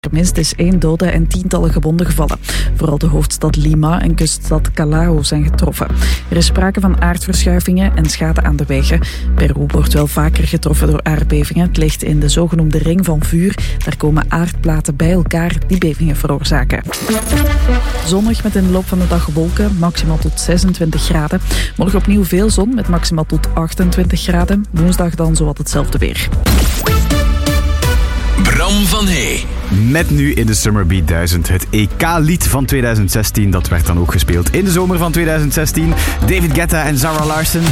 Minstens 1 dode en tientallen gewonden gevallen. Vooral de hoofdstad Lima en kuststad Callao zijn getroffen. Er is sprake van aardverschuivingen en schade aan de wegen. Peru wordt wel vaker getroffen door aardbevingen. Het ligt in de zogenoemde ring van vuur. Daar komen aardplaten bij elkaar die bevingen veroorzaken. Zonnig met in de loop van de dag wolken, maximaal tot 26 graden. Morgen opnieuw veel zon met maximaal tot 28 graden. Woensdag dan zowat hetzelfde weer. Bram van Hey. Met nu in de Summer Beat 1000 het EK-lied van 2016. Dat werd dan ook gespeeld in de zomer van 2016. David Guetta en Zara Larsson.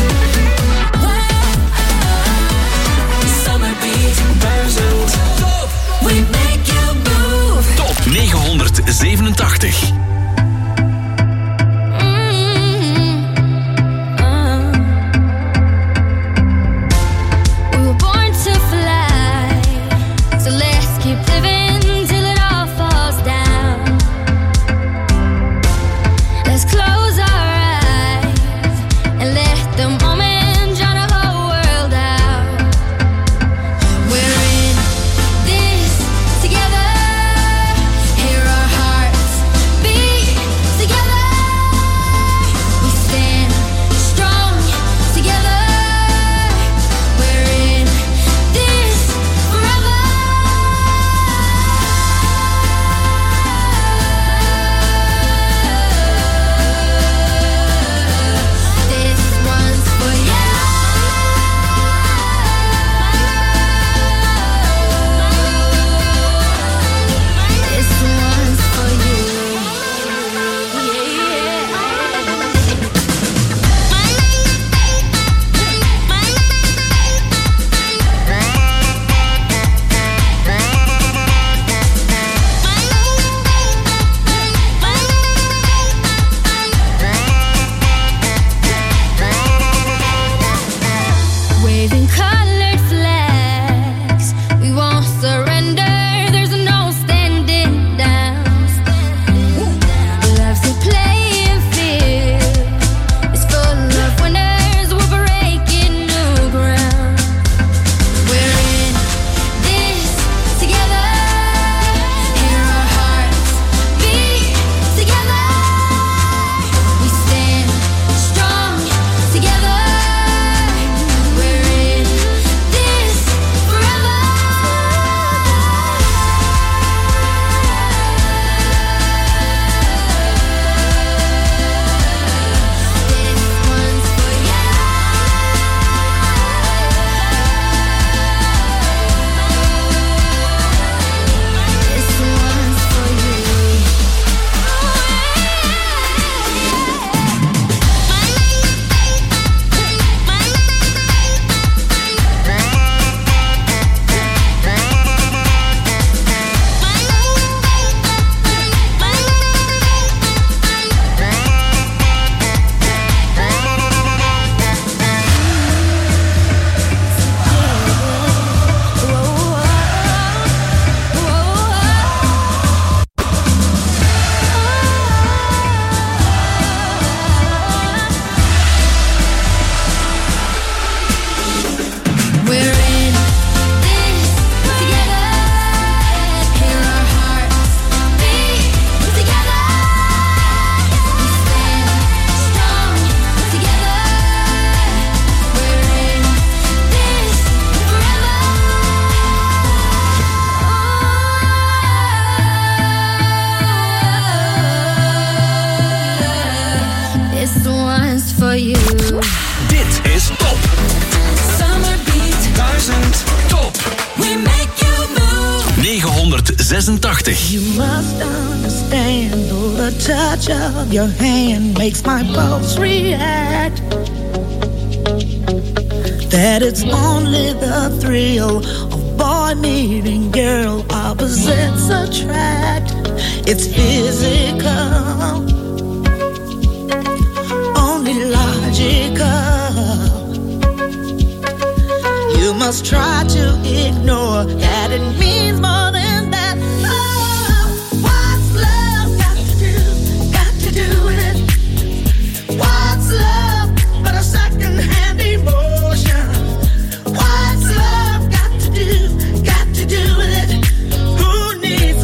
Summer Beat 1000. We make you move. Top 987. Dit is Top. Summer Beat 1000 Top. We make you move. 986. You must understand, though the touch of your hand makes my pulse react, that it's only the thrill of boy meeting girl, opposites attract. It's physical, only logical. You must try to ignore that it means more than that. Oh, what's love got to do with it? What's love but a second-hand emotion? What's love got to do with it? Who needs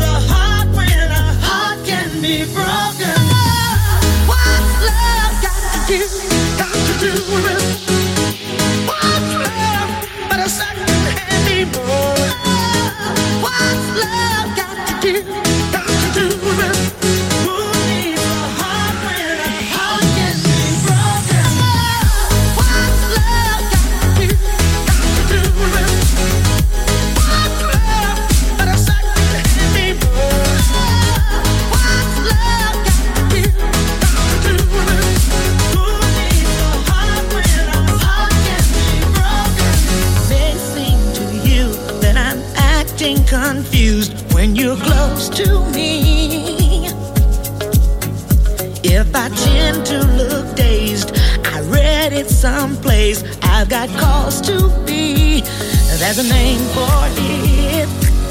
you're close to me. If I tend to look dazed, I read it someplace. I've got cause to be. There's a name for it.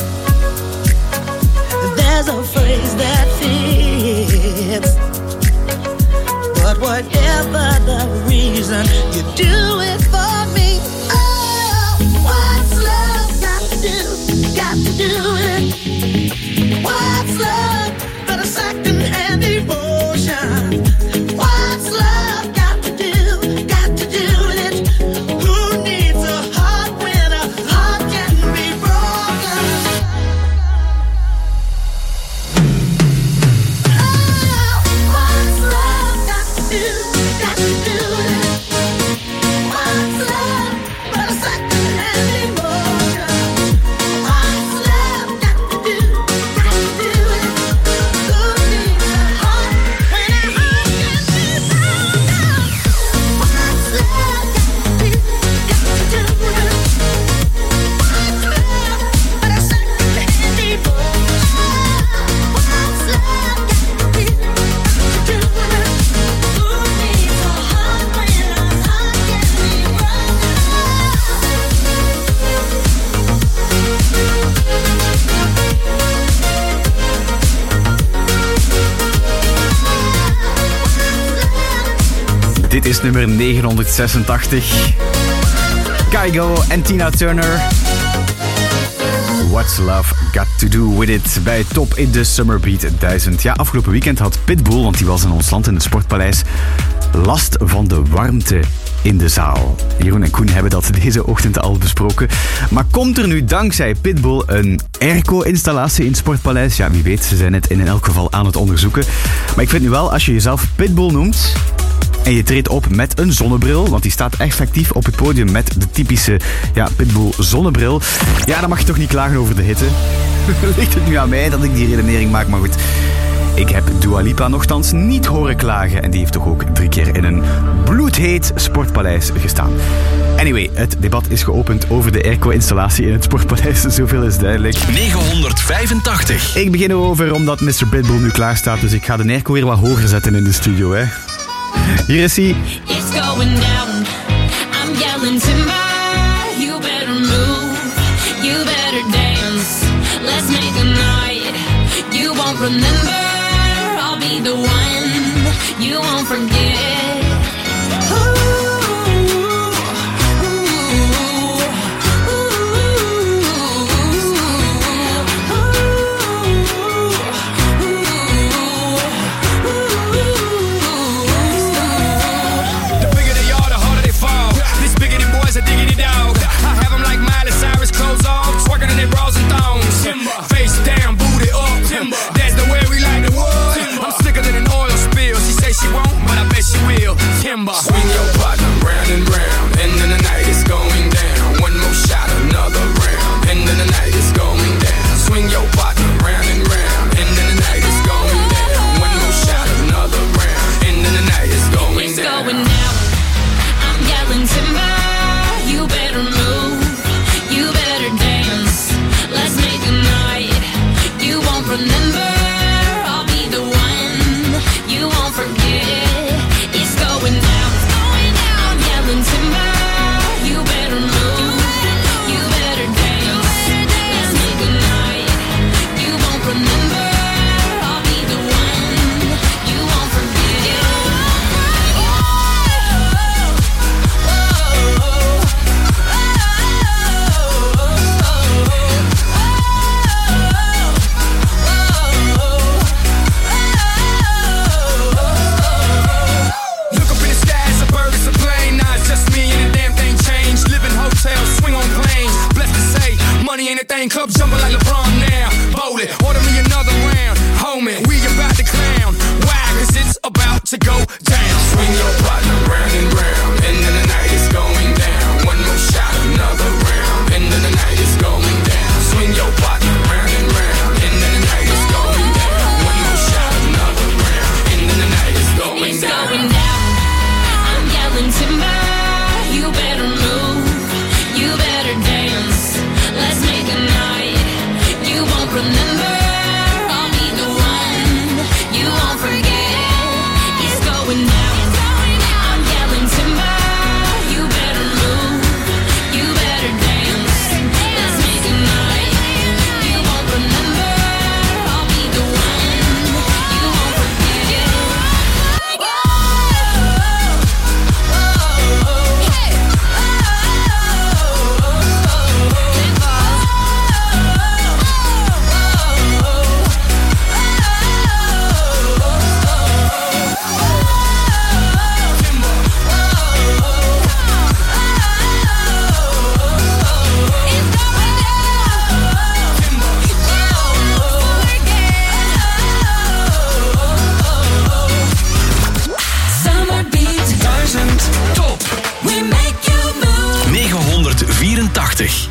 There's a phrase that fits. But whatever the reason, you do it for me. Oh, what's love got to do? Got to do it. What's love but a second-hand emotion? What's love got to do? Got to do it. Who needs a heart when a heart can be broken? Oh, what's love got to do? Got to do it. What's love but a second-hand emotion? What's love got to do? Got to do it. Who needs a heart when a heart can be broken? What's love got to do? Got to do it. What's love but a second-hand emotion? What's love got to do? Got to do it. Who needs a heart when a heart can be broken? Dit is nummer 986. Kygo en Tina Turner. What's Love Got To Do With It bij Top in de Summer Beat 1000. Ja, afgelopen weekend had Pitbull, want die was in ons land in het Sportpaleis, last van de warmte in de zaal. Jeroen en Koen hebben dat deze ochtend al besproken. Maar komt er nu dankzij Pitbull een airco-installatie in het Sportpaleis? Ja, wie weet, ze zijn het in elk geval aan het onderzoeken. Maar ik vind nu wel, als je jezelf Pitbull noemt en je treedt op met een zonnebril, want die staat effectief op het podium met de typische Pitbull zonnebril, ja, dan mag je toch niet klagen over de hitte. Ligt het nu aan mij dat ik die redenering maak, maar goed. Ik heb Dua Lipa nochtans niet horen klagen en die heeft toch ook 3 keer in een bloedheet Sportpaleis gestaan. Anyway, het debat is geopend over de airco-installatie in het Sportpaleis, zoveel is duidelijk. 985. Ik begin erover omdat Mr. Pitbull nu klaar staat, dus ik ga de airco weer wat hoger zetten in de studio, hè. Hier is hij. It's going down. I'm yelling timber. You better move. You better dance. Let's make a night you won't remember. I'll be the one you won't forget. Face down, booty up. Timber. That's the way we like the wood. I'm slicker than an oil spill. She say she won't, but I bet she will. 83.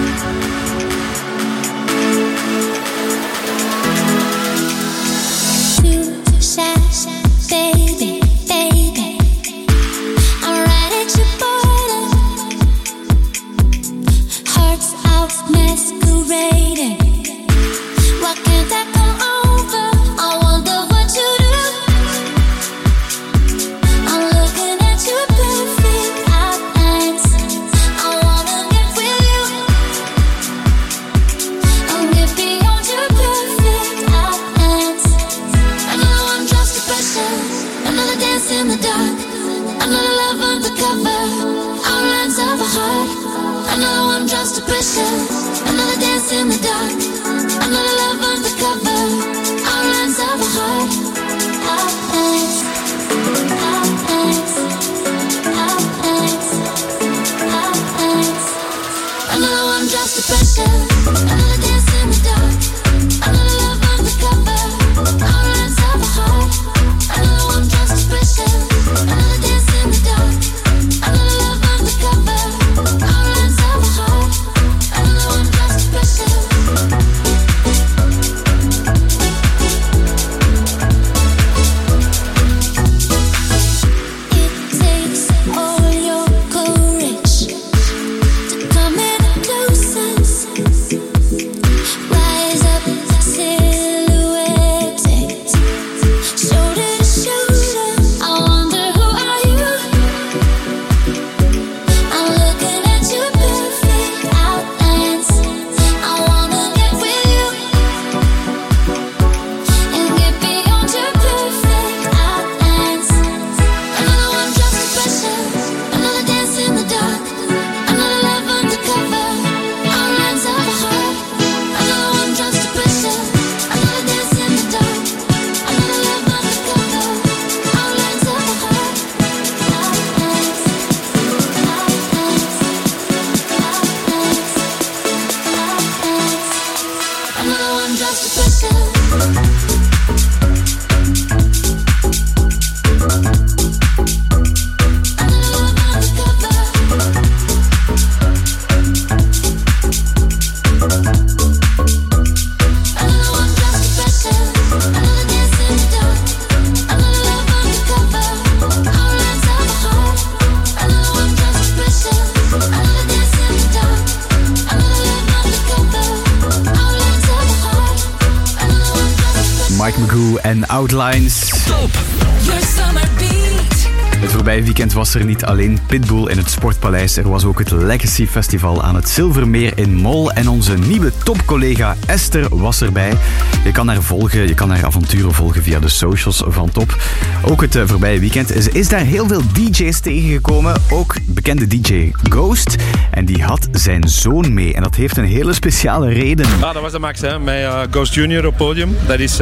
En Outlines. Top! Your summer beat. Het voorbije weekend was er niet alleen Pitbull in het Sportpaleis. Er was ook het Legacy Festival aan het Zilvermeer in Mol. En onze nieuwe topcollega Esther was erbij. Je kan haar volgen, je kan haar avonturen volgen via de socials van Top. Ook het voorbije weekend is daar heel veel DJ's tegengekomen. Ook bekende DJ Ghost. En die had zijn zoon mee. En dat heeft een hele speciale reden. Ja, dat was de Max, hè. Met Ghost Junior op podium. Dat is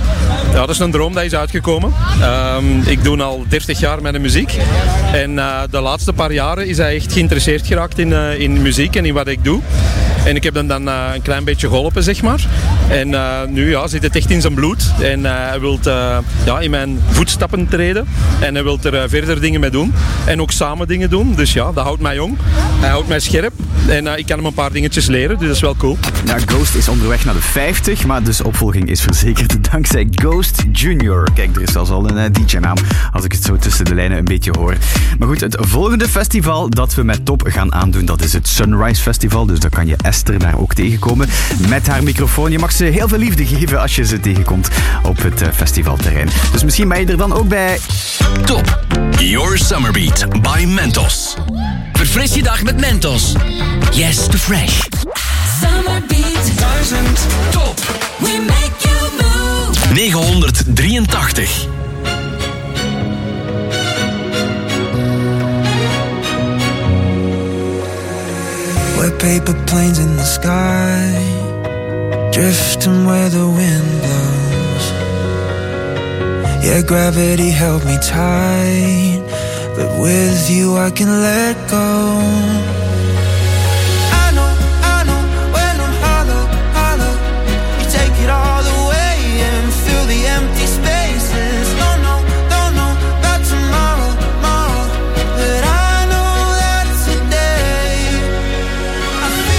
een droom dat is uitgekomen. Ik doe al 30 jaar met de muziek. En de laatste paar jaren is hij echt geïnteresseerd geraakt in muziek en in wat ik doe. En ik heb hem dan een klein beetje geholpen, zeg maar. En nu zit het echt in zijn bloed. En hij wil in mijn voetstappen treden. En hij wil er verder dingen mee doen. En ook samen dingen doen. Dus ja, dat houdt mij jong. Hij houdt mij scherp. En ik kan hem een paar dingetjes leren. Dus dat is wel cool. Ja, Ghost is onderweg naar de 50. Maar dus opvolging is verzekerd dankzij Ghost Junior. Kijk, er is zelfs al een DJ-naam. Als ik het zo tussen de lijnen een beetje hoor. Maar goed, het volgende festival dat we met Top gaan aandoen, dat is het Sunrise Festival. Dus dan kan je Esther daar ook tegenkomen met haar microfoon. Je mag ze heel veel liefde geven als je ze tegenkomt op het festivalterrein. Dus misschien ben je er dan ook bij. Top, Your Summer Beat by Mentos. Verfris je dag met Mentos. Yes to fresh. Summer Beat 1000. Top. We make you move. 983. We're paper planes in the sky, drifting where the wind blows. Yeah, gravity held me tight, but with you I can let go. I know, when I'm hollow, hollow, you take it all away and fill the empty spaces. Don't know about tomorrow, but I know that today I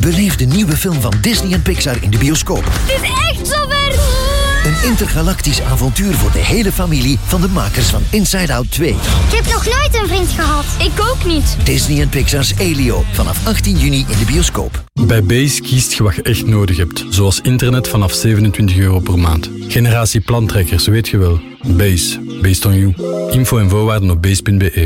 Beleef de nieuwe film van Disney en Pixar in de bioscoop. Het is echt zover! Een intergalactisch avontuur voor de hele familie van de makers van Inside Out 2. Ik heb nog nooit een vriend gehad. Ik ook niet. Disney en Pixar's Elio. Vanaf 18 juni in de bioscoop. Bij Base kiest je wat je echt nodig hebt. Zoals internet vanaf €27 per maand. Generatie plantrekkers, weet je wel. Base. Based on you. Info en voorwaarden op base.be.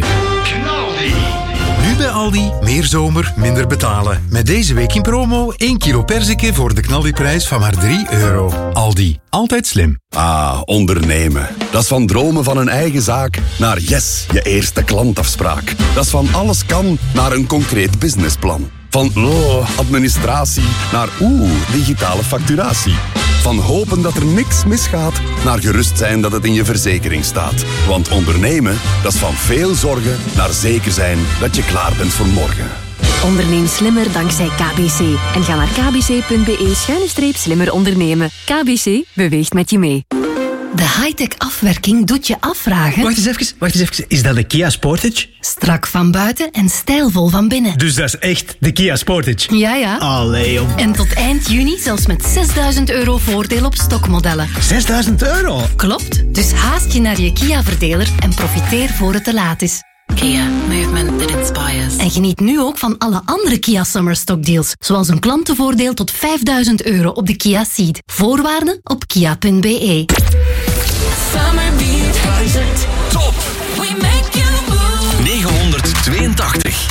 Nu bij Aldi, meer zomer, minder betalen. Met deze week in promo 1 kilo perziken voor de knaldiprijs van maar €3. Aldi, altijd slim. Ah, ondernemen. Dat is van dromen van een eigen zaak naar yes, je eerste klantafspraak. Dat is van alles kan naar een concreet businessplan. Van administratie naar digitale facturatie. Van hopen dat er niks misgaat naar gerust zijn dat het in je verzekering staat. Want ondernemen, dat is van veel zorgen naar zeker zijn dat je klaar bent voor morgen. Onderneem slimmer dankzij KBC. En ga naar kbc.be/slimmer ondernemen. KBC beweegt met je mee. De high-tech afwerking doet je afvragen... Wacht eens even. Is dat de Kia Sportage? Strak van buiten en stijlvol van binnen. Dus dat is echt de Kia Sportage? Ja. Allee, joh. En tot eind juni zelfs met €6.000 voordeel op stokmodellen. €6.000? Klopt. Dus haast je naar je Kia-verdeler en profiteer voor het te laat is. Kia, movement that inspires. En geniet nu ook van alle andere Kia Summer Stock Deals. Zoals een klantenvoordeel tot €5.000 op de Kia Ceed. Voorwaarden op kia.be. Summer Beat. Top. We make you move. 982.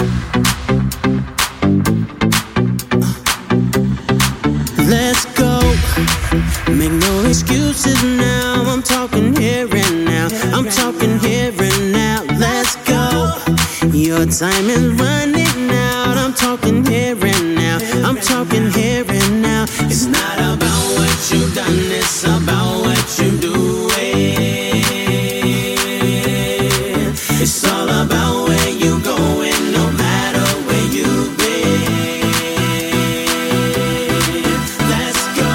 Let's go. Make no excuses now. I'm talking here and now. I'm talking here and now. Let's go. Your time is running out. I'm talking here and now. I'm talking here and now. It's not about what you've done. It's about what you do. It's all about where you going, no matter where you've been. Let's go.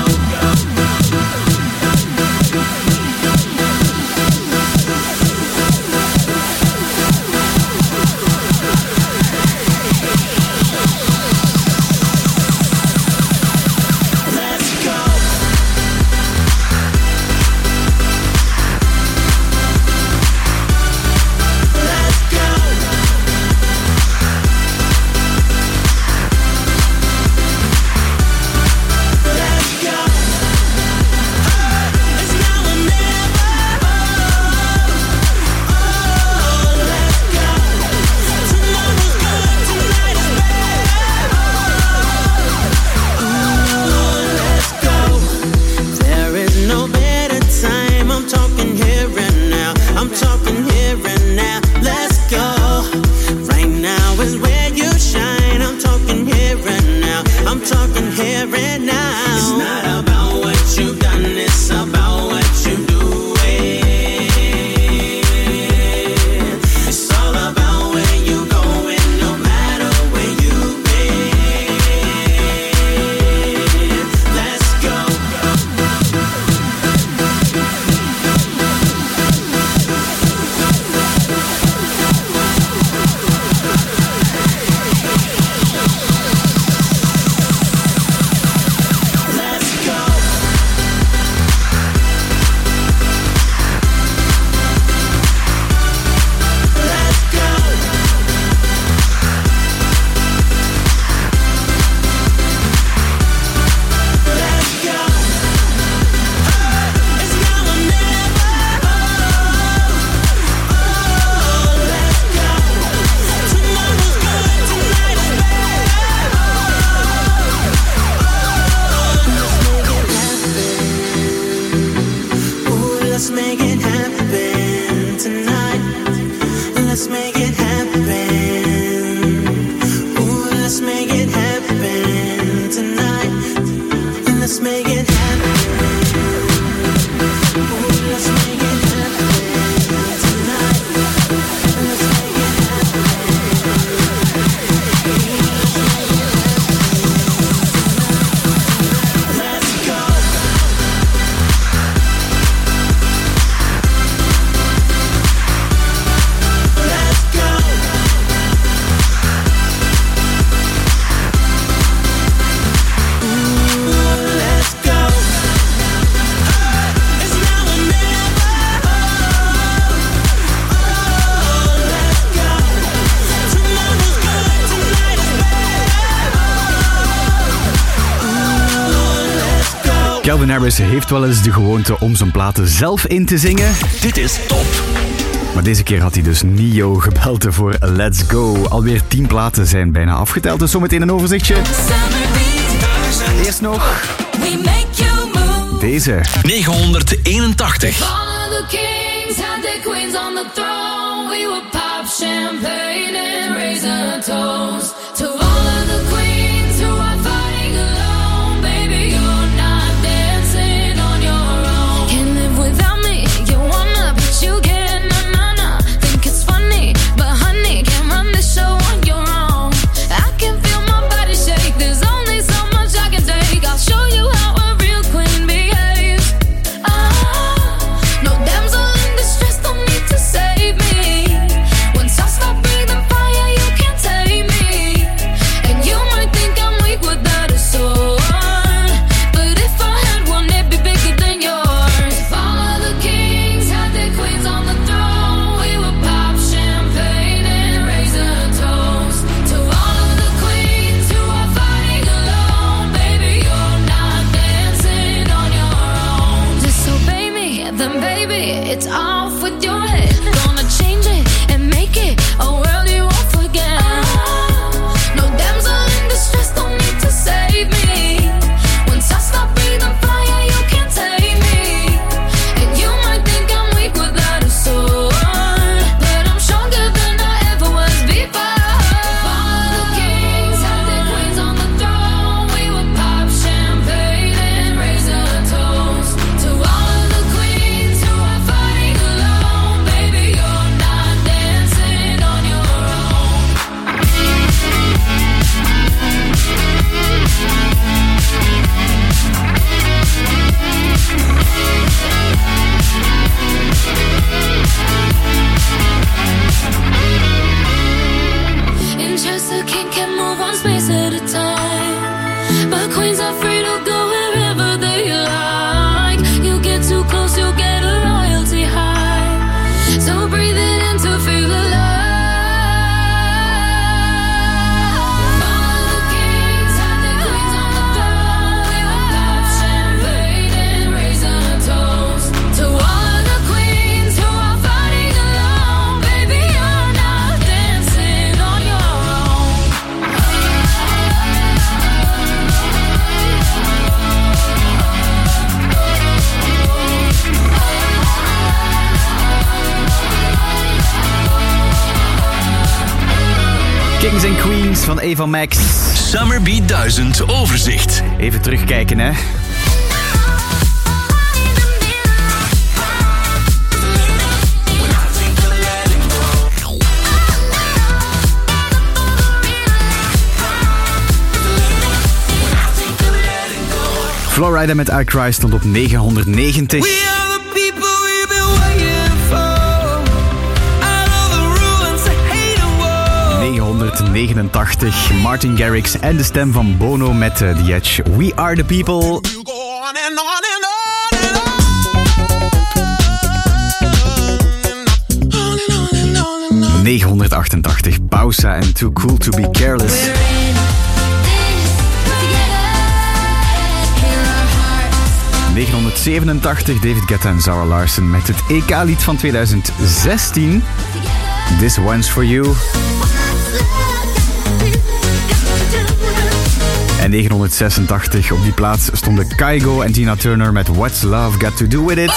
Calvin Harris heeft wel eens de gewoonte om zijn platen zelf in te zingen. Dit is Top. Maar deze keer had hij dus Nio gebeld voor Let's Go. Alweer 10 platen zijn bijna afgeteld, dus zometeen een overzichtje. Eerst nog deze. 981. Kings and Queens van Eva Max. Summer Beat 1000 overzicht. Even terugkijken, hè. Florida met I Cry stond op 990. 989. Martin Garrix en de stem van Bono met The Edge. We Are The People. 988. Pausa en Too Cool To Be Careless. 987. David Guetta en Zara Larsson met het EK-lied van 2016. This One's For You. En 986 op die plaats stonden Kygo en Tina Turner met What's Love Got To Do With It.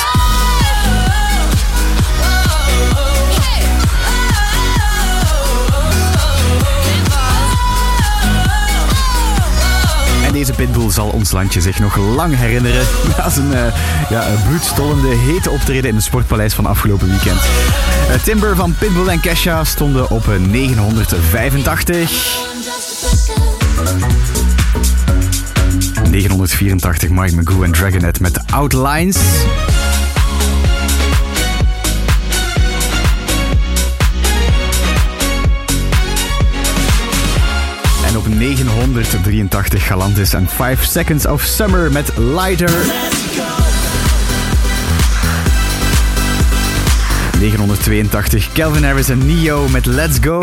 En deze Pitbull zal ons landje zich nog lang herinneren na zijn bloedstollende hete optreden in het Sportpaleis van afgelopen weekend. Timber van Pitbull en Kesha stonden op 985. 984 Mike Magoo en Dragonette met Outlines. En op 983 Galantis en 5 Seconds of Summer met Lighter. 982 Calvin Harris en Nio met Let's Go.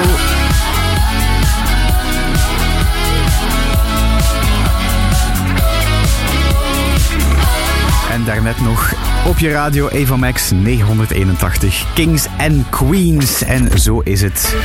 En daarnet nog op je radio Eva Max 981 Kings and Queens. En zo is het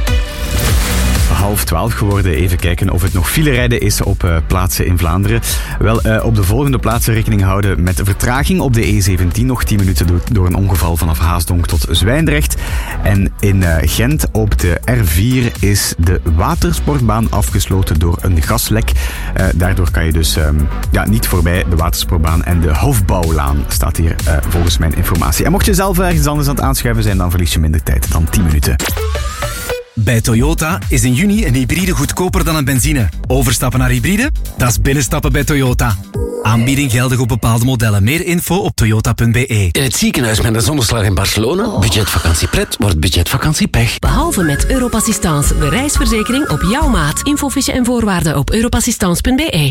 11:30 geworden. Even kijken of het nog filerijden is op plaatsen in Vlaanderen. Wel, op de volgende plaatsen rekening houden met vertraging op de E17. Nog 10 minuten door een ongeval vanaf Haasdonk tot Zwijndrecht. En in Gent op de R4 is de watersportbaan afgesloten door een gaslek. Daardoor kan je dus niet voorbij de watersportbaan. En de Hofbouwlaan staat hier volgens mijn informatie. En mocht je zelf ergens anders aan het aanschuiven zijn, dan verlies je minder tijd dan 10 minuten. Bij Toyota is in juni een hybride goedkoper dan een benzine. Overstappen naar hybride? Dat is binnenstappen bij Toyota. Aanbieding geldig op bepaalde modellen. Meer info op toyota.be. In het ziekenhuis met een zonneslag in Barcelona? Budgetvakantie pret wordt budgetvakantie pech. Behalve met Europassistance, de reisverzekering op jouw maat. Infofiche en voorwaarden op europassistance.be.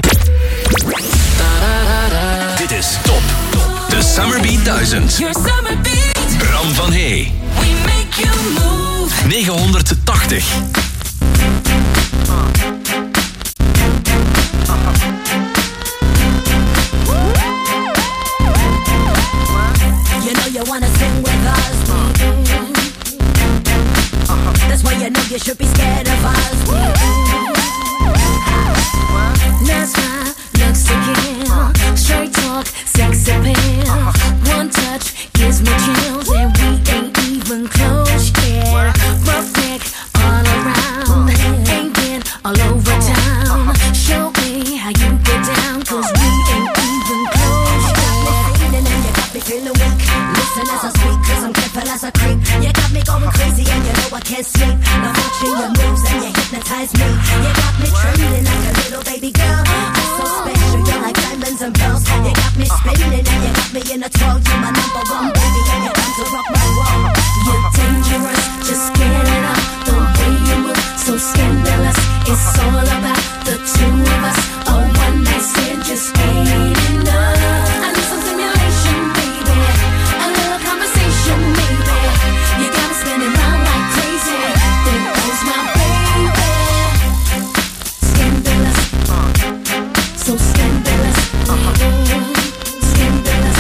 Dit is Top. De Summer Beat 1000. Your summer beat. Bram van Hey. We make you move. 980. You know you wanna sing with us. That's why you know you should be scared of us. That's why looks to kill. Straight talk, sex appeal. One touch gives me chills, and we ain't even close yet. Rough neck all around, ain't been all over town. Show me how you get down, 'cause we ain't even close yet. And you got me feeling weak. Listen as I speak, 'cause I'm careful as a creep. You got me going crazy and you know I can't sleep. Now watching your moves and you hypnotize me. You got me trembling like a little baby girl. I'm so special, you're like diamonds and pearls. You got me spinning and you got me in a twirl. You're my number one baby and you're time to rock my world. You're dangerous, just get it up. The way you move, so scandalous. It's all about the two of us. A one night stand just ain't enough. I need some stimulation, baby. A little conversation, maybe. You got me spinning round like crazy. There goes my baby. Scandalous, so scandalous. Scandalous,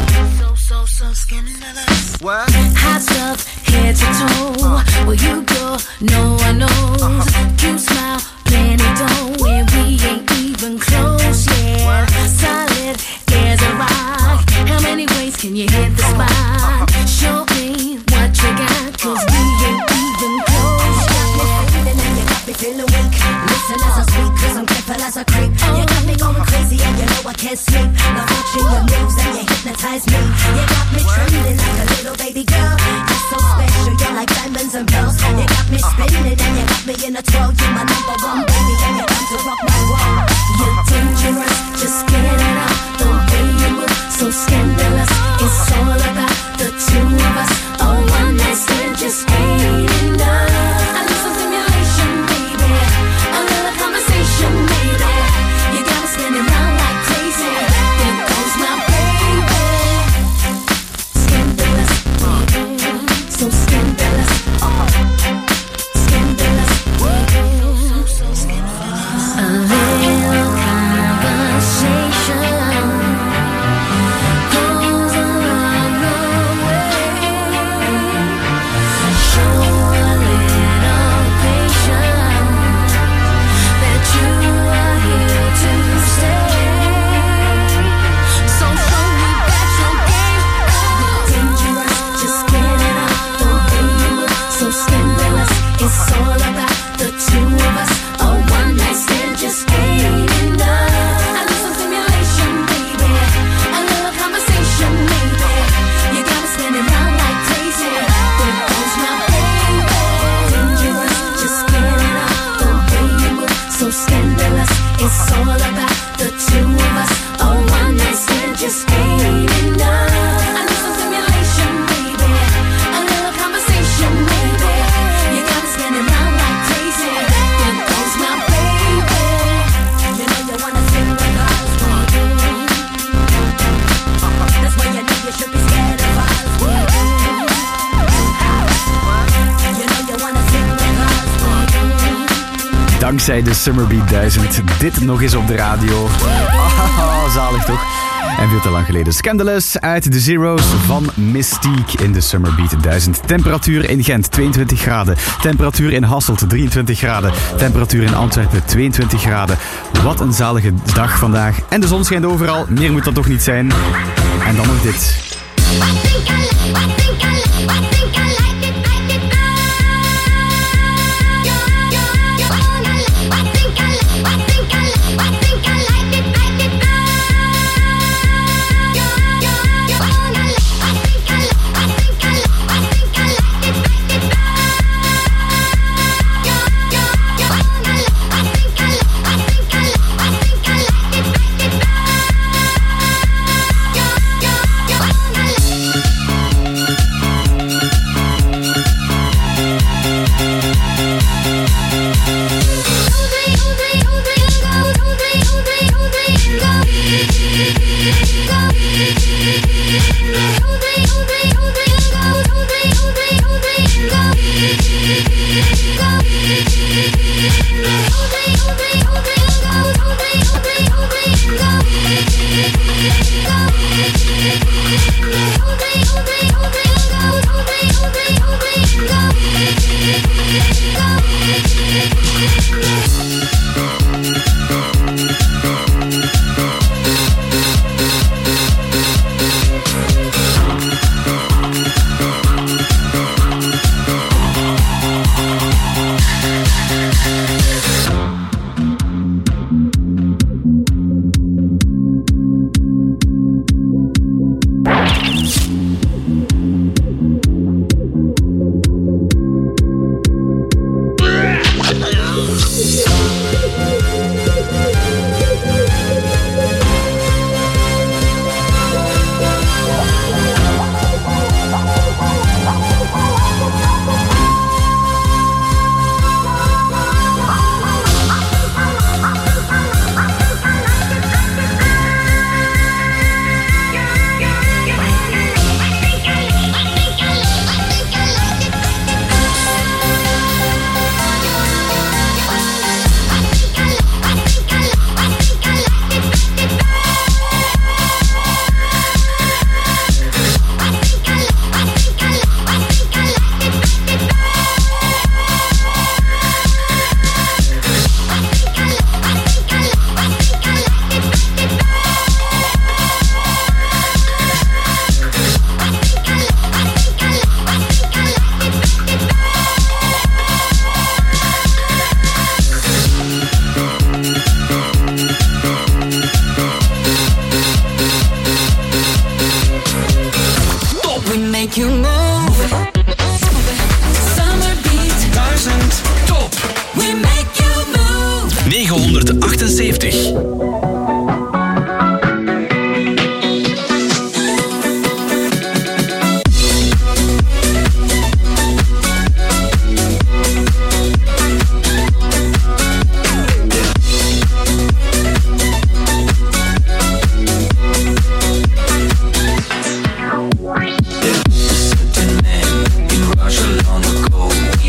so scandalous. What? Hot stuff, head to toe. Where you go, no one knows. Cute smile, plenty dough, and we ain't even close yet. Solid as a rock. How many ways can you hit the spot? Show me what you got, 'cause we ain't even close yet. And you got me feeling weak. Listen as I speak, 'cause I'm careful as a creep. You got me going crazy and you know I can't sleep. Now watching your moves and you hypnotize me. You got me trembling like a little baby girl. You're so special, you're like diamonds and pearls. You got me spinning and you got me in a twirl. You're my number one baby and you're time to rock my world. You're dangerous, just get it up. The way you move, so scandalous. It's all about the two of us. A one night stand just ain't enough. I need some stimulation, baby. A little conversation, maybe. You got me spinning round like crazy. There goes my baby. Scandalous, so scandalous. Scandalous, so scandalous. A little conversation goes a long, long way. Show a little patience that you are here to stay. So show me that your game is dangerous. Just get it up. The way you move, so scandalous. It's all about the two of us. A one night stand just ain't enough. I need some stimulation, baby. A little conversation, maybe. You got me spinning round like crazy. There goes my baby. Dangerous, just get it up. The way you move, so scandalous. It's all about the two of us. A one night stand just ain't enough. I need some stimulation, baby. A little conversation, maybe. You got me spinning round dankzij de Summer Beat 1000 dit nog eens op de radio. Zalig toch? En veel te lang geleden. Scandalous uit de Zeros van Mystique in de Summer Beat 1000. Temperatuur in Gent 22 graden. Temperatuur in Hasselt 23 graden. Temperatuur in Antwerpen 22 graden. Wat een zalige dag vandaag. En de zon schijnt overal. Meer moet dat toch niet zijn. En dan nog dit.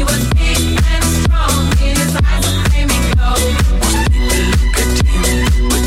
He was big and strong in his eyes, flaming gold.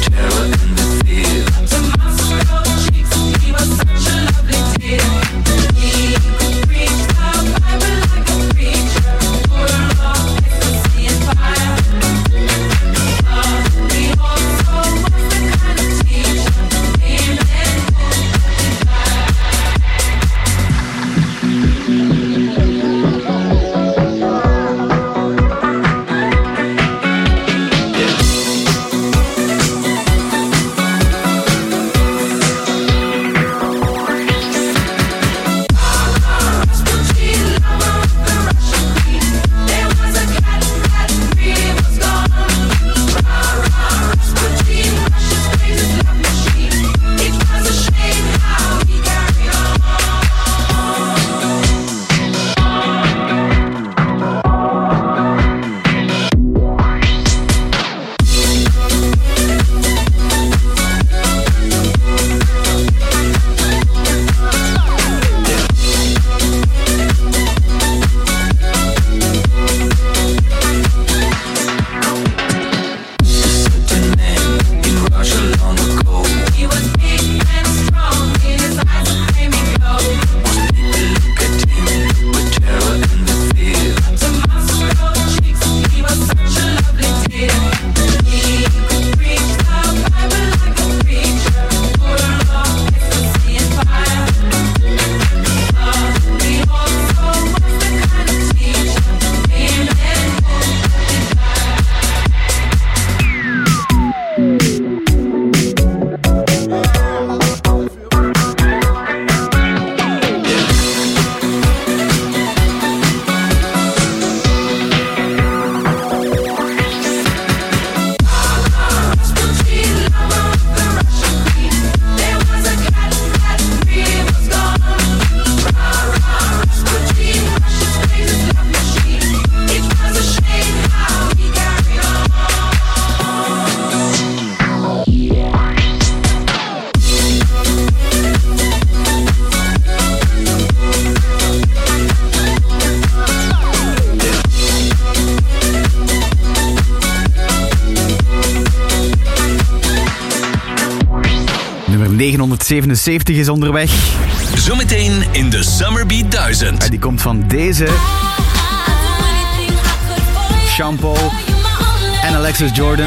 977 is onderweg. Zometeen in de Summer Beat 1000. En die komt van deze. Sean Paul en Alexis Jordan.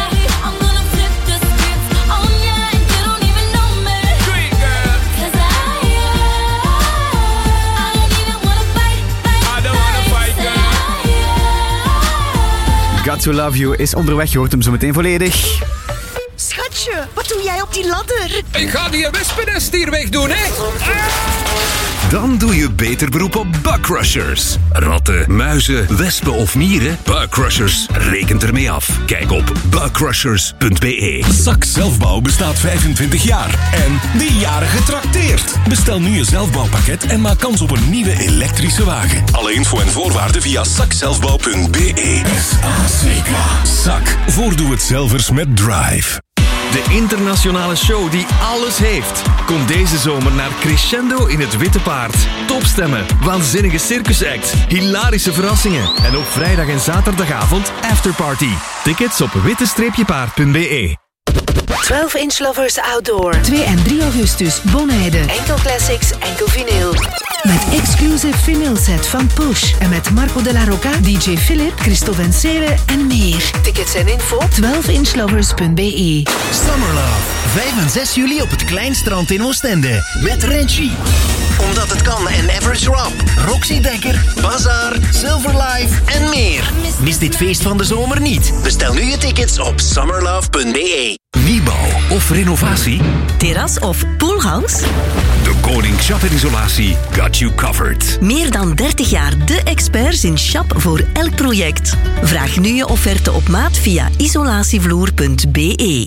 Got to Love You is onderweg, je hoort hem zo meteen volledig. Schatje, wat doe jij op die ladder? Ik ga die wespennest hier wegdoen, hè? Dan doe je beter beroep op bugcrushers. Ratten, muizen, wespen of mieren? Bugcrushers rekent ermee af. Kijk op bugcrushers.be. Zak Zelfbouw bestaat 25 jaar. En die jaren getrakteerd. Bestel nu je zelfbouwpakket en maak kans op een nieuwe elektrische wagen. Alle info en voorwaarden via zakzelfbouw.be. SACK. Zak. Voor doe-het-zelvers met Drive. De internationale show die alles heeft. Kom deze zomer naar Crescendo in het Witte Paard. Topstemmen, waanzinnige circusacts, hilarische verrassingen en op vrijdag en zaterdagavond afterparty. Tickets op witte-paard.be. 12-inch Lovers Outdoor. 2 en 3 augustus, Bonheide. Enkel classics, enkel vinyl. Met exclusive vinyl set van Push. En met Marco de la Rocca, DJ Philip, Christophe en Sele en meer. Tickets en info 12inchlovers.be. Summer Love. 5 en 6 juli op het Kleinstrand in Oostende. Met Renchi. Omdat het kan en Average Rob. Roxy Dekker, Bazaar, Silver Life en meer. Mis dit feest van de zomer niet. Bestel nu je tickets op summerlove.be. Nieuwbouw of renovatie? Terras of poolhouse? De Koning Shop en Isolatie got you covered. Meer dan 30 jaar de experts in Shop voor elk project. Vraag nu je offerte op maat via isolatievloer.be.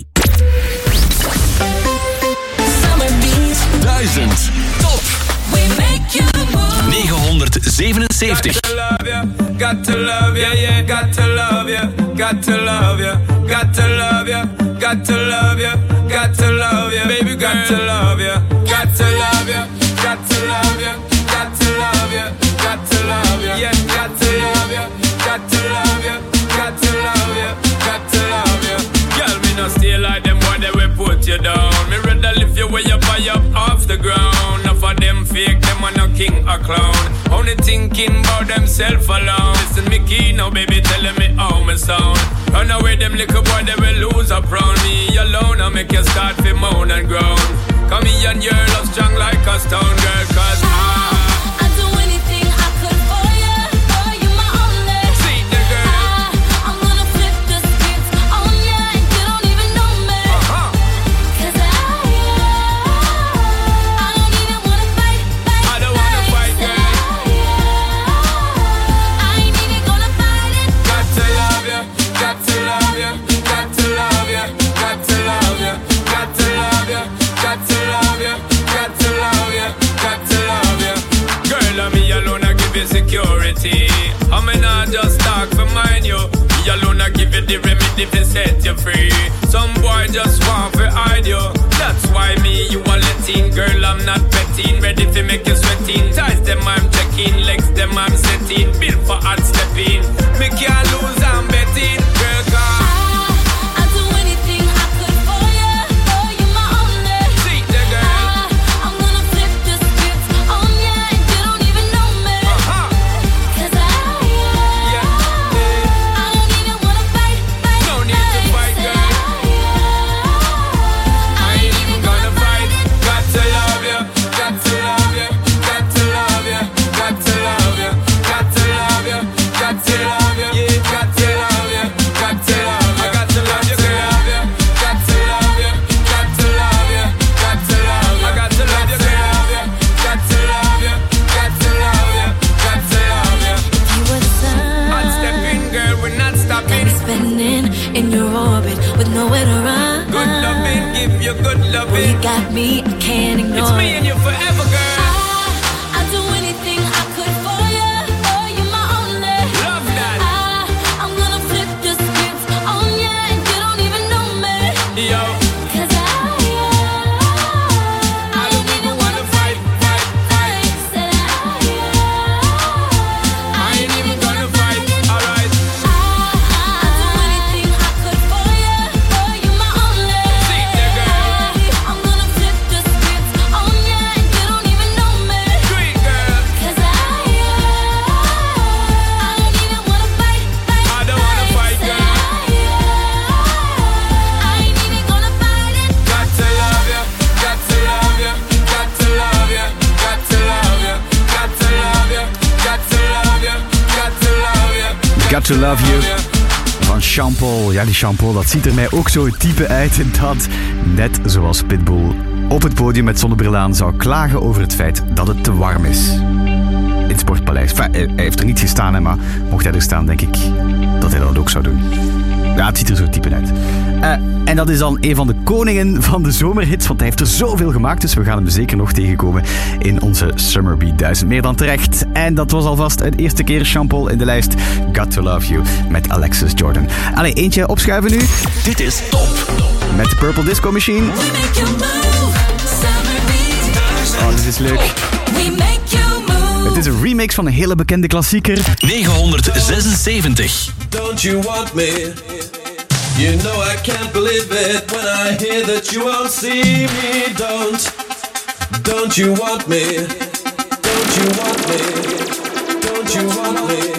Summer Beat 1000. Top. We make you move. 977. Got to love you, got to love you, yeah, got to love you, got to love you, got to love you, got to love you, got to love you, baby, got to love you, got to love you, got to love you, got to love you, got to love you, yeah, got to love you, got to love you, got to love you, got to love you. Girl, me no stay like them boy, they will put you down. Me rather lift you way up high up off the ground. Enough of them fake, them are no king or clown. Only thinking about themself alone. Listen me key now, baby, telling me how me sound. Run away, them little boy, they will lose up round me alone. I make you start to moan and groan. Come here and your love strong like a stone, girl, cause I'd do anything I could for you. For you my only. See the girl. I'm gonna flip the script on you and you don't even know me. Cause I don't even wanna fight. I don't wanna fight, girl. I ain't even gonna fight it. Got to love you, got to love you, got to love you, got to love you, got to love you, got to love you, got to love you, got to love you. Girl, I'm me alone, I give you security. I may not just talk for mine, you. Me alone, I give you the remedy to set you free. Some boy just want to hide you. That's why me, you are letting. Girl, I'm not betting. Ready to make you sweating. Ties them, I'm checking. Legs them, I'm setting. Built for hard stepping. Me can't lose, I'm betting. Girl, come. I'd do anything I could for you. For you my only. See the girl. I'm gonna flip the script on you and you don't even know me. Cause I don't even wanna fight. No need to fight, girl. I ain't even gonna fight. Got to love you, got to love you, got to love you, got to love you, got to love you, got to love you, yeah, got to love you, got to love you, I got to love you, girl. Got to love you, got to love you, got to love you, I got to love you, girl. Got to love you, got to love you, got to love you. You were the sun. Hot stepping, girl, we're not stopping. Spinning in your orbit with nowhere to run. Good loving, give you good loving. You got me, I can't ignore. It's me and you forever, girl. I'd do anything I could for you. For you my only. Love that. I'm gonna flip the script on you and you don't even know me. Yo. Cause I don't even wanna fight. Said I ain't even gonna fight. Alright. I'd do anything I could for you. For you my only. See the girl. I'm gonna flip Got to Love You van Sean Paul. Ja, die Sean Paul, dat ziet er mij ook zo type uit dat, net zoals Pitbull, op het podium met zonnebril aan zou klagen over het feit dat het te warm is. In het Sportpaleis. Enfin, hij heeft er niet gestaan, hè, maar mocht hij er staan, denk ik dat hij dat ook zou doen. Ja, het ziet er zo type uit. En dat is dan een van de koningen van de zomerhits, want hij heeft er zoveel gemaakt, dus we gaan hem zeker nog tegenkomen in onze Summer Beat 1000. Meer dan terecht. En dat was alvast een eerste keer Sean Paul in de lijst. Got to Love You met Alexis Jordan. Allee, eentje opschuiven nu. Dit is Top. Met de Purple Disco Machine. Oh, dit is leuk. Het is een remix van een hele bekende klassieker. 976. Don't you want me? You know I can't believe it when I hear that you won't see me. Don't you want me? Don't you want me? Don't you want me?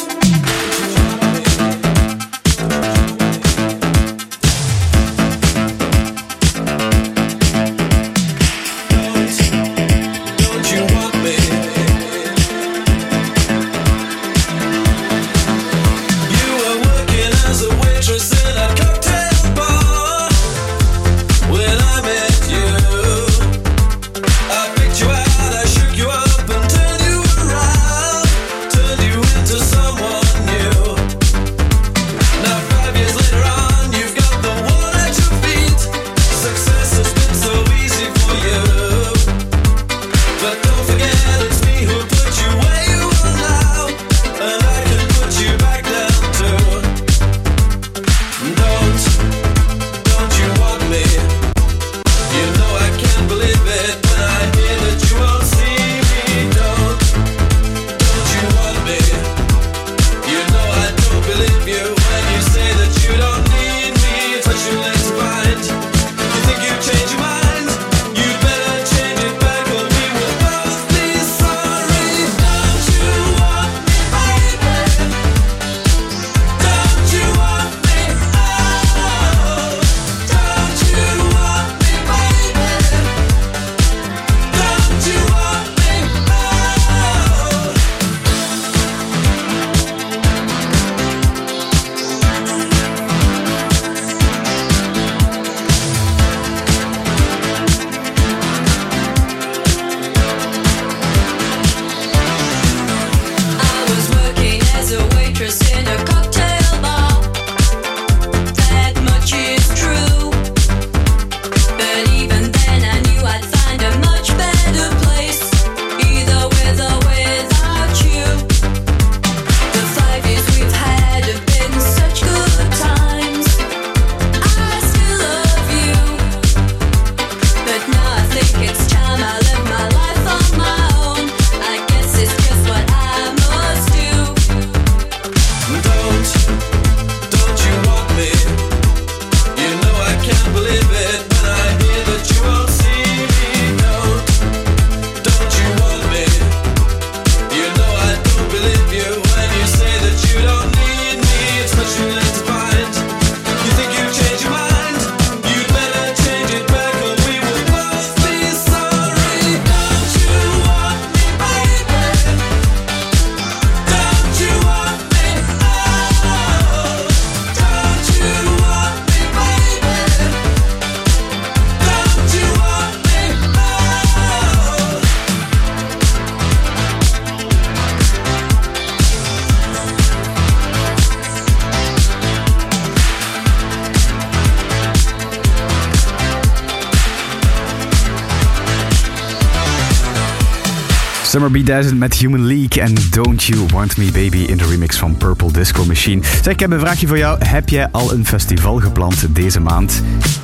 Summer Beat 1000 met Human League en Don't You Want Me Baby in de remix van Purple Disco Machine. Zeg, ik heb een vraagje voor jou. Heb jij al een festival gepland deze maand?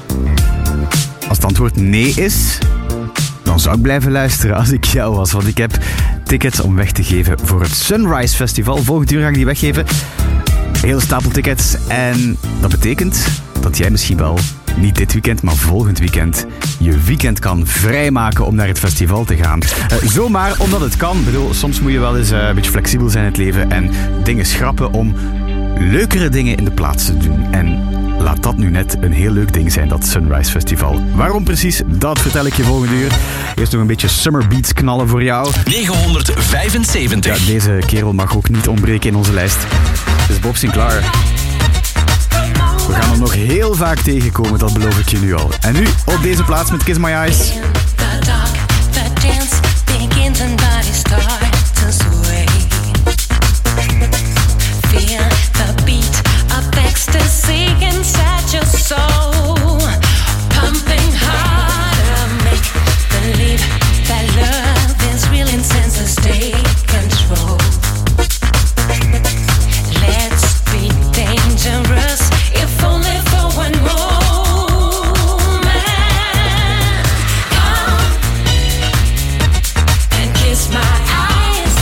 Als het antwoord nee is, dan zou ik blijven luisteren als ik jou was. Want ik heb tickets om weg te geven voor het Sunrise Festival. Volgend uur ga ik die weggeven. Een hele stapel tickets. En dat betekent dat jij misschien wel niet dit weekend, maar volgend weekend je weekend kan vrijmaken om naar het festival te gaan. Zomaar omdat het kan. Ik bedoel, soms moet je wel eens een beetje flexibel zijn in het leven en dingen schrappen om leukere dingen in de plaats te doen. En laat dat nu net een heel leuk ding zijn, dat Sunrise Festival. Waarom precies, dat vertel ik je volgende uur. Eerst nog een beetje Summer Beats knallen voor jou. 975. Ja, deze kerel mag ook niet ontbreken in onze lijst. Het is Bob Sinclair. We gaan hem nog heel vaak tegenkomen, dat beloof ik je nu al. En nu op deze plaats met Kiss My Eyes. Feel the beat of ecstasy inside your soul, pumping harder, make believe that love is real and senses take control. Let's be dangerous, if only for one moment. Come and kiss my eyes.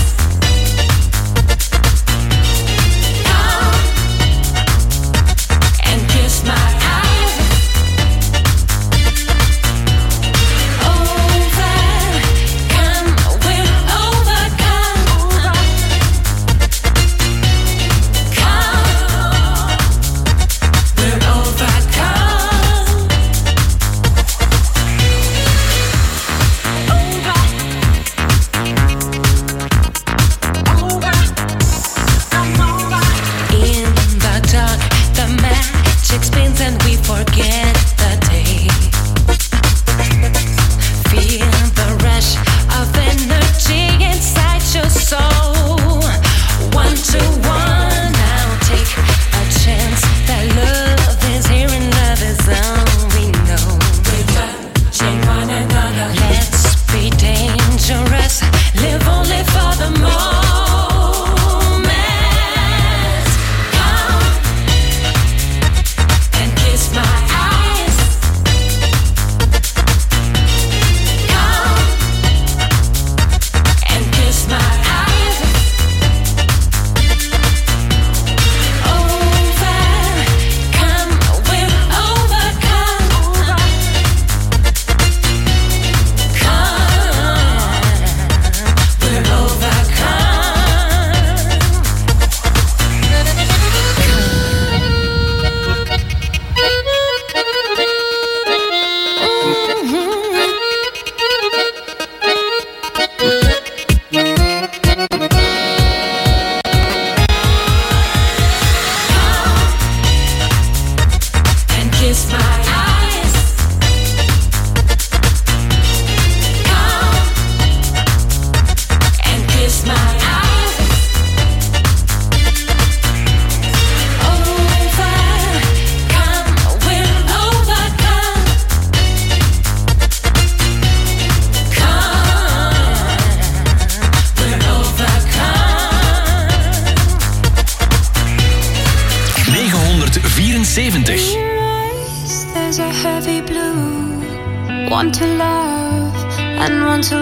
There's a heavy blue, one to love and one to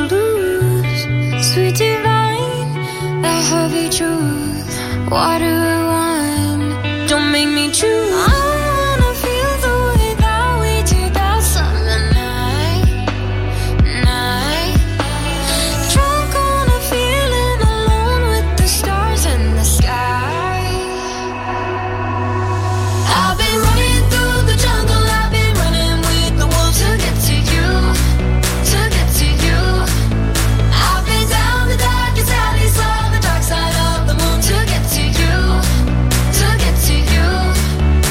lose. Sweet divine, the heavy truth. What do I want? Don't make me choose. I wanna feel the way that we do that summer night. Drunk on a feeling, alone with the stars in the sky. I've been running through the jungle, I've been running with the wolves to get to you, to get to you. I've been down the darkest alleys of the dark side of the moon to get to you, to get to you.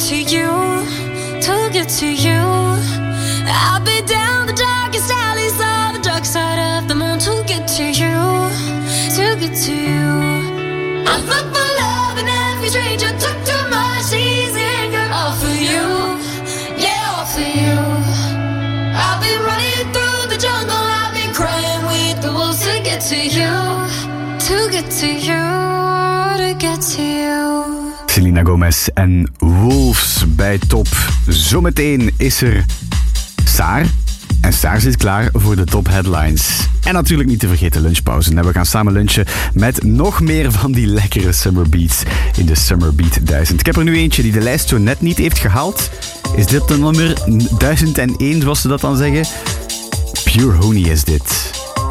to you, to get to you. I'll be down the darkest alleys of the dark side of the moon to get to you, to get to you. I look for love in every stranger, took too much easy anger. All for you, yeah, all for you. I've been running through the jungle, I've been crying with the wolves to get to you, to get to you, to get to you. Selena Gomez en Wolves bij Top. Zometeen is er Saar. En Saar zit klaar voor de top headlines. En natuurlijk niet te vergeten lunchpauze. En we gaan samen lunchen met nog meer van die lekkere Summer Beats in de Summer Beat 1000. Ik heb er nu eentje die de lijst zo net niet heeft gehaald. Is dit de nummer 1001, zoals ze dat dan zeggen? Pure Honey is dit.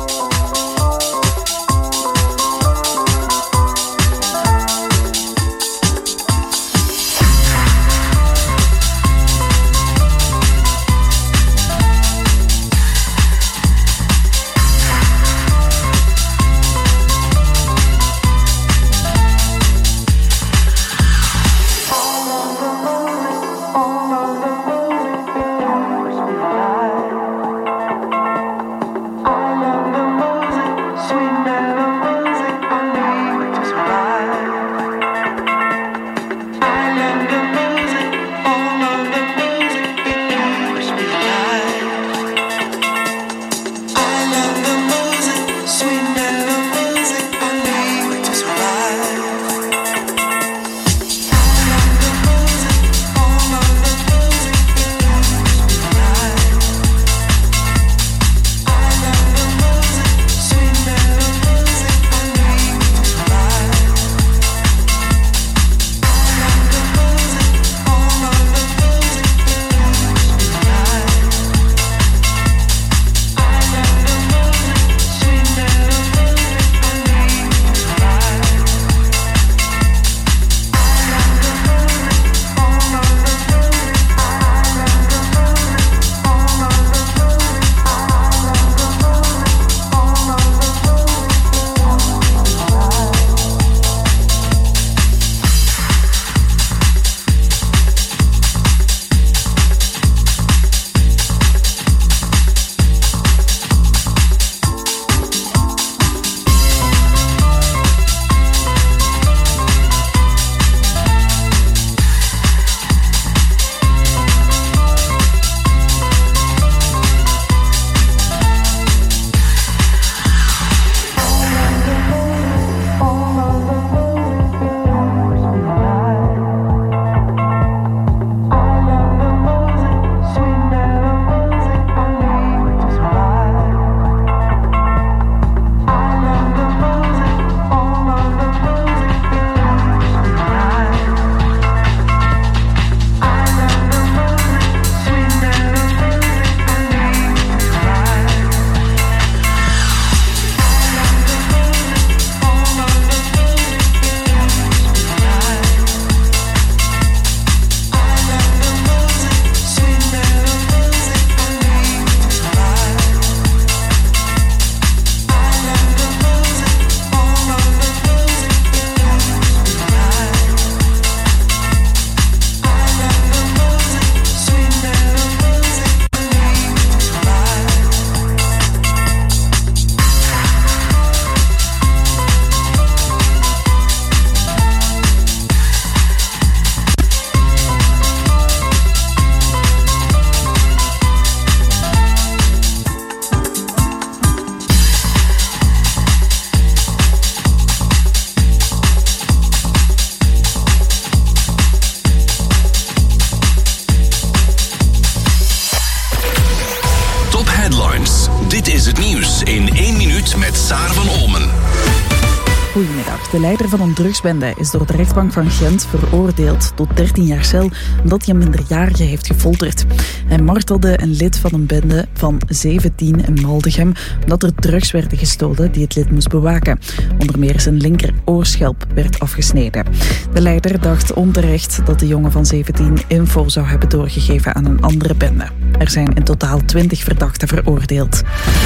Goedemiddag. De leider van een drugsbende is door de rechtbank van Gent veroordeeld tot 13 jaar cel omdat hij een minderjarige heeft gefolterd. Hij martelde een lid van een bende van 17 in Maldegem omdat er drugs werden gestolen die het lid moest bewaken. Onder meer zijn linker oorschelp werd afgesneden. De leider dacht onterecht dat de jongen van 17 info zou hebben doorgegeven aan een andere bende. Er zijn in totaal 20 verdachten veroordeeld.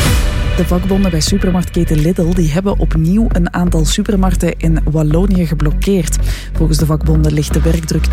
De vakbonden bij supermarktketen Lidl die hebben opnieuw een aantal supermarkten in Wallonië geblokkeerd. Volgens de vakbonden ligt de werkdruk